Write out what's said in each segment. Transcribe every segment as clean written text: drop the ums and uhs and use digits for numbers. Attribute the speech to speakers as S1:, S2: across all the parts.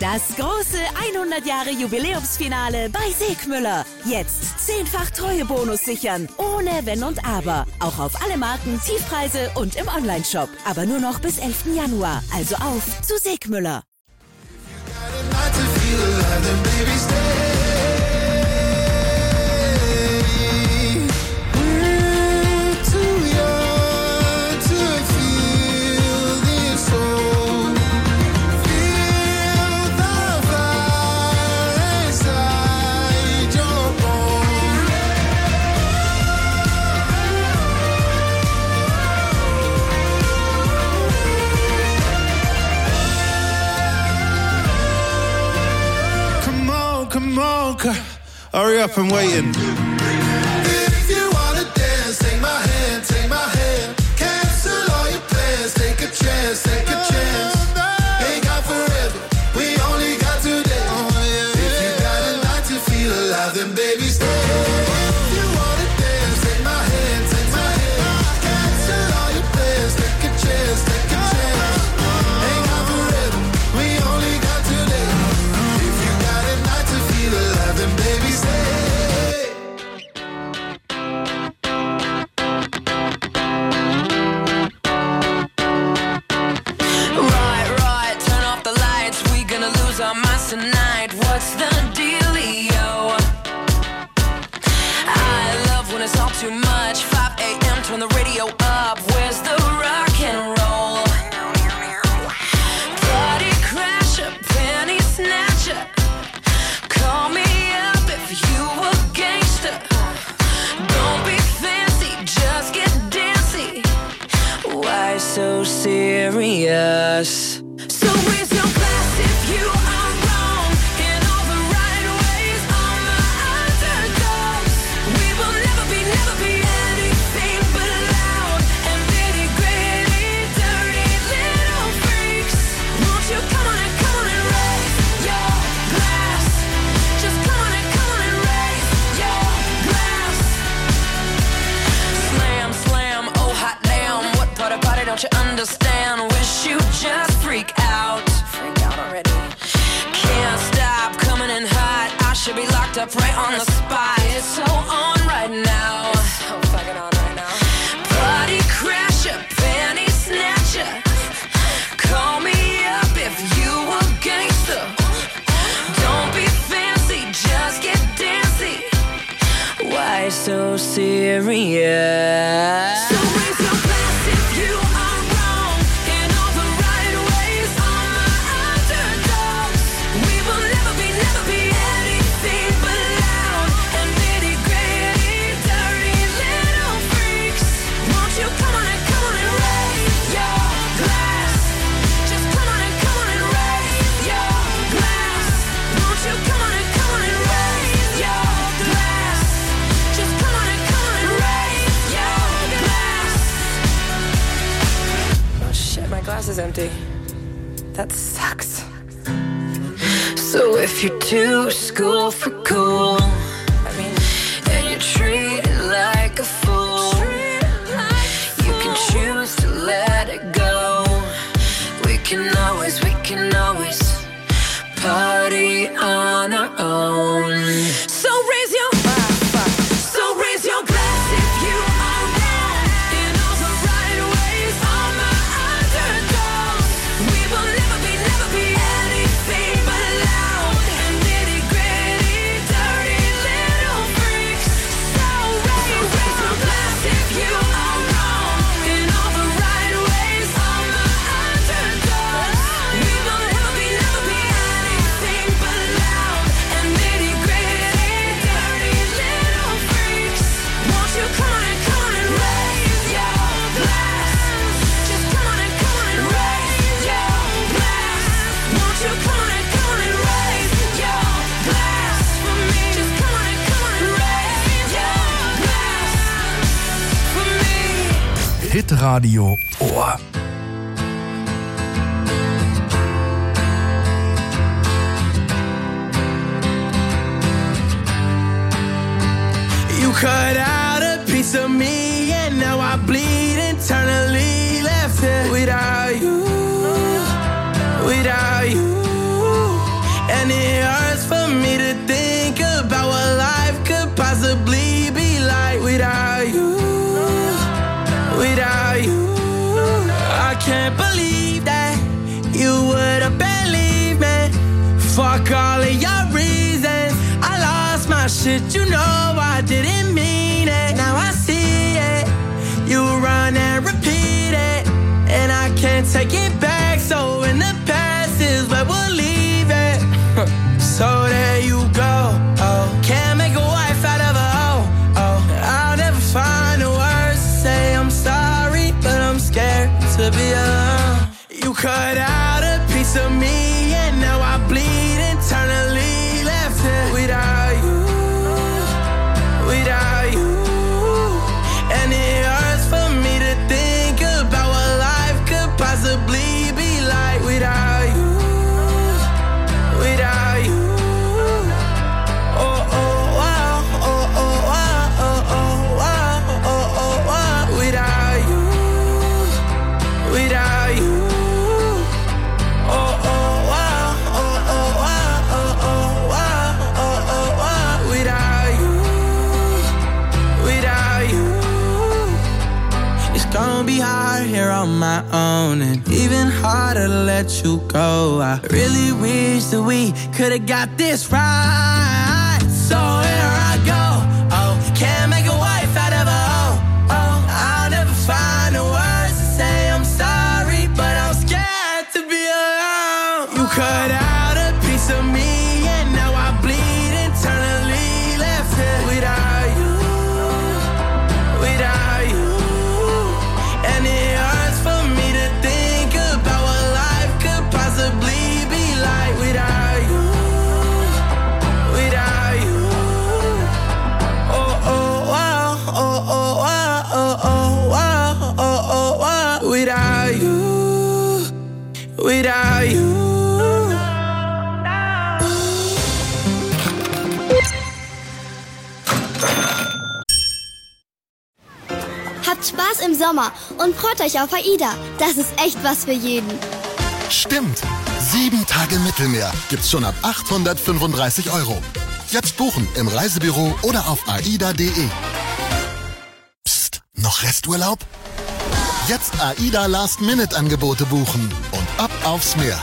S1: Das große 100 Jahre Jubiläumsfinale bei Segmüller. Jetzt 10-fach Treuebonus sichern, ohne Wenn und Aber. Auch auf alle Marken, Tiefpreise und im Onlineshop. Aber nur noch bis 11. Januar. Also auf zu Segmüller.
S2: Come on, hurry up, I'm waiting. If you wanna dance, take my hand, take my hand. Cancel all your plans, take a chance, take a chance. Ain't got forever, we only got today. If you got a night to feel alive, then baby stay. If you wanna dance, take my hand, take my hand. Cancel all your plans, take a chance, take a chance. Ain't got forever, we only got today. If you got a night to feel alive, then baby stay.
S3: Right, turn off the lights. We gonna lose our minds tonight. What's the dealio? I love when it's all too much. 5 a.m. turn the radio up. Where's the rock and roll? Party crasher, penny snatcher. Call me up if you a gangster. Don't be fancy, just get dancy. Why so serious? So raise your glass if you are wrong in all the right ways. On the underdogs, we will never be anything but loud and nitty gritty, dirty little freaks. Won't you come on and raise your glass? Just come on and raise your glass. Slam, slam, oh hot damn. What part about it don't you understand? Wish you just freak out. Freak out already. Can't stop coming in hot. I should be locked up right on the spot. It's so on right now. It's so fucking on right now. Party crasher, penny snatcher. Call me up if you a gangster. Don't be fancy, just get dancy. Why so serious? So raise your glass if you are wrong in all the right ways. On the underdogs, we will never be anything but loud and nitty gritty, dirty little freaks. Won't you come on and raise your glass? Just come on and raise your glass. Won't you come on and raise your glass? Just come on and raise your glass. Oh shit, my glass is empty. That sucks. So if you're too school for cool, and you're treated like a fool, you can choose to let it go. We can always party on our own. So raise your glass if you are wrong in all the right ways. On the underdogs, we will never be anything but loud and nitty gritty, dirty little freaks. So raise your glass if you are wrong in all the right ways. On the underdogs, we will never be anything but loud and nitty gritty, dirty little freaks. Won't you come on and raise your glass? Just come on and raise your glass. Won't you come on and raise your glass for me? Just come on and raise your glass for me.
S4: Hitradio Ohr.
S5: You cut out a piece of me and now I bleed internally. Left it without you, without you. shit, you know I didn't mean it. Now I see it. You run and repeat it, and I can't take it back. So in the past is where we'll leave it. So there you go. Oh, can't make a wife out of a hoe. Oh, I'll never find the words to say I'm sorry, but I'm scared to be alone. You cut out a piece of me, and now I bleed internally. Left it without you, without you. And it hurts for me to think about what life could possibly be like without you, without you. Oh, oh, wow, oh, oh, wow, oh, oh, wow, oh, oh, wow. Without you, without you. Oh, oh, wow, oh, oh, wow, oh, oh, wow, oh, oh, wow. Without you, without you. It's gonna be hard here on my own, and even harder to let you go. I really wish that we could've got this right. So here I go. Oh, can't make a wife out of a hoe. Oh, I'll never find the words to say I'm sorry, but I'm scared to be alone. You cut out a piece of me, and now I bleed internally. Left it without you, without you. And it hurts for me to think about what life could possibly be like without you, without you. Oh, oh, wow, oh, oh, wow, oh, oh, wow, oh, oh, wow. Without you, without you.
S6: Habt Spaß im Sommer und freut euch auf AIDA. Das ist echt was für jeden.
S7: Stimmt. 7 Tage Mittelmeer gibt's schon ab 835 €. Jetzt buchen im Reisebüro oder auf aida.de. Psst, noch Resturlaub? Jetzt AIDA Last-Minute-Angebote buchen und ab aufs Meer.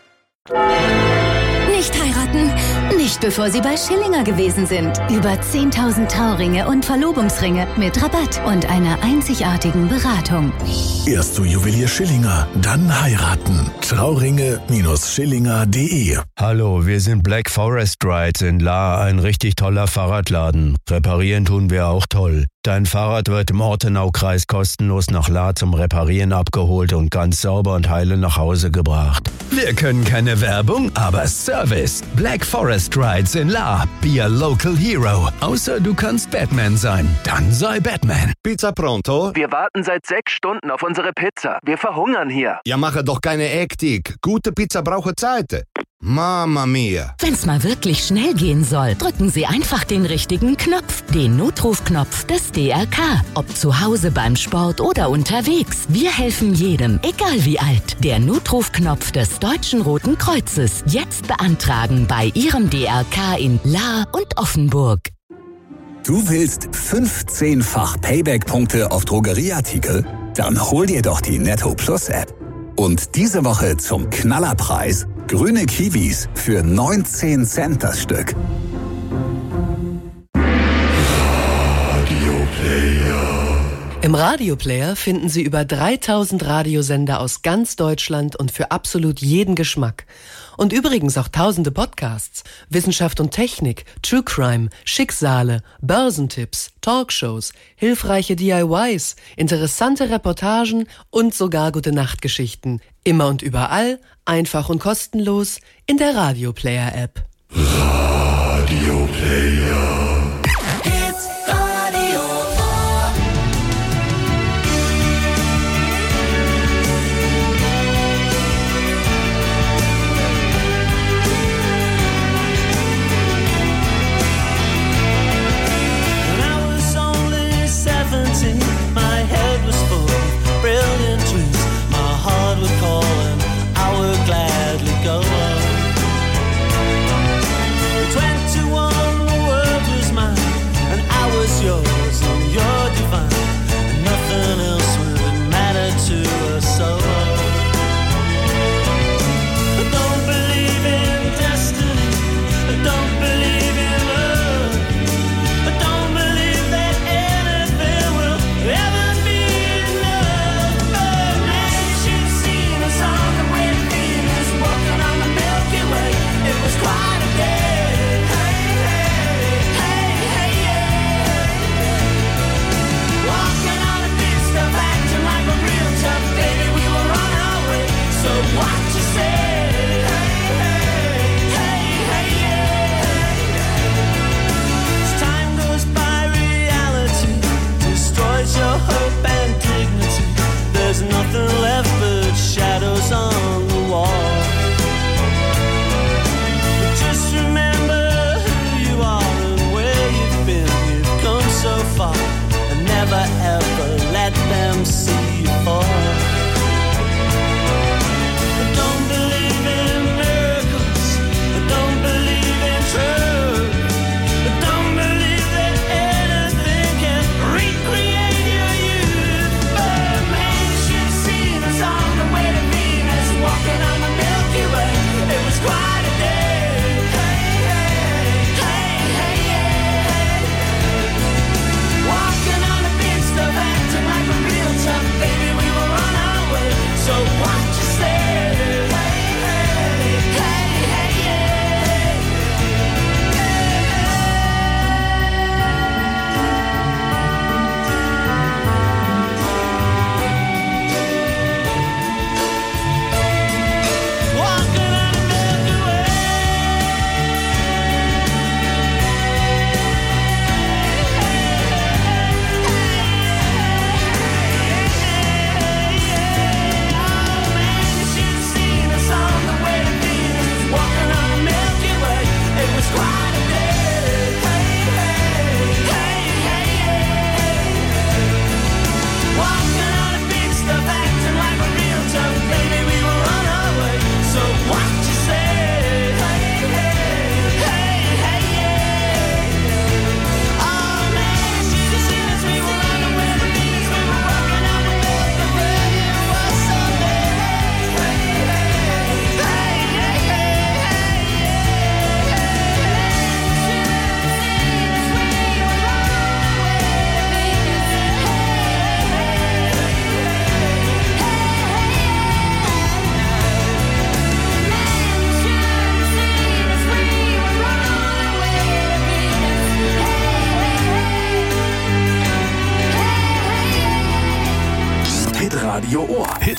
S8: Nicht heiraten, nicht bevor Sie bei Schillinger gewesen sind. Über 10.000 Trauringe und Verlobungsringe mit Rabatt und einer einzigartigen Beratung.
S4: Erst zu Juwelier Schillinger, dann heiraten. Trauringe-Schillinger.de.
S9: Hallo, wir sind Black Forest Rides in La, ein richtig toller Fahrradladen. Reparieren tun wir auch toll. Dein Fahrrad wird im Ortenaukreis kostenlos nach La zum Reparieren abgeholt und ganz sauber und heile nach Hause gebracht. Wir können keine Werbung, aber Service. Black Forest Rides in La. Be a local hero. Außer du kannst Batman sein. Dann sei Batman.
S10: Pizza pronto?
S11: Wir warten seit 6 Stunden auf unsere Pizza. Wir verhungern hier.
S10: Ja, mache doch keine Hektik. Gute Pizza braucht Zeit. Mamma mia.
S1: Wenn's mal wirklich schnell gehen soll, drücken Sie einfach den richtigen Knopf. Den Notrufknopf des DRK. Ob zu Hause, beim Sport oder unterwegs. Wir helfen jedem, egal wie alt. Der Notrufknopf des Deutschen Roten Kreuzes. Jetzt beantragen bei Ihrem DRK in La und Offenburg.
S12: Du willst 15-fach Payback-Punkte auf Drogerieartikel? Dann hol dir doch die Netto Plus App. Und diese Woche zum Knallerpreis grüne Kiwis für 19 Cent das Stück.
S13: Im Radioplayer finden Sie über 3000 Radiosender aus ganz Deutschland und für absolut jeden Geschmack. Und übrigens auch tausende Podcasts, Wissenschaft und Technik, True Crime, Schicksale, Börsentipps, Talkshows, hilfreiche DIYs, interessante Reportagen und sogar Gute-Nacht-Geschichten. Immer und überall, einfach und kostenlos in der Radioplayer-App.
S2: Radioplayer.
S14: My head was full of brilliant truths. My heart would call and I would gladly go on. 21, the world was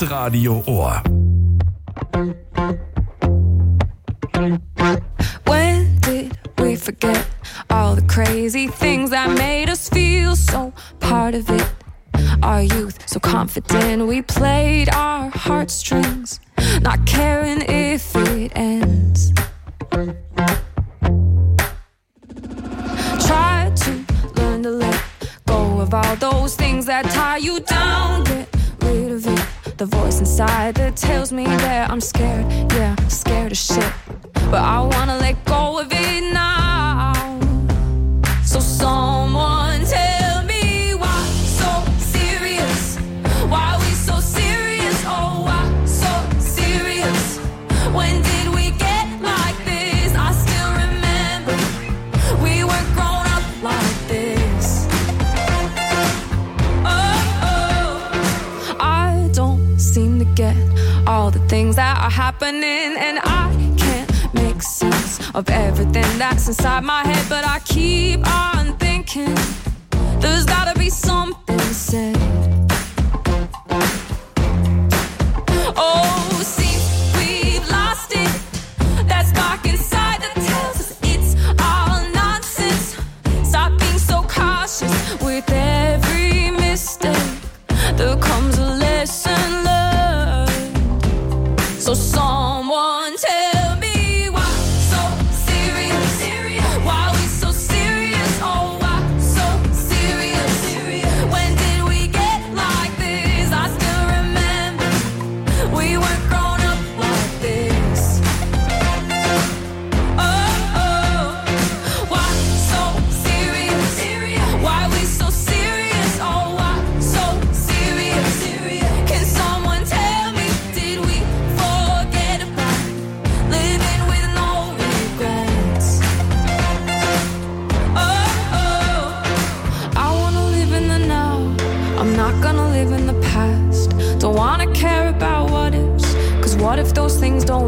S4: Hitradio Ohr.
S3: When did we forget all the crazy things that made us feel so part of it? Our youth, so confident, we played our heartstrings, not caring if it ends. Try to learn to let go of all those things that tie you down. Get rid of it. The voice inside that tells me that I'm scared, yeah, scared of shit. But I wanna let go of it now. So someone tell me why so serious? Why we so serious? Oh, why so serious? When did we get like this? I still remember we were grown up like this. Oh, I don't seem to get all the things that are happening, and I can't make sense of everything that's inside my head, but I keep on thinking there's gotta be something said. Oh, seems we've lost it. That spark inside that tells us it's all nonsense. Stop being so cautious with every mistake. There comes a lesson learned. So someone tell me why so serious? Why we so serious? Oh, why so serious? When did we get like this? I still remember we weren't grown up like this. Oh, why so serious? Why we so serious? Oh, why so serious? Can someone tell me, did we forget about living with no regrets? Oh, I wanna live in the now. I'm not gonna live in the past. Don't wanna care about what ifs, 'cause what if those things don't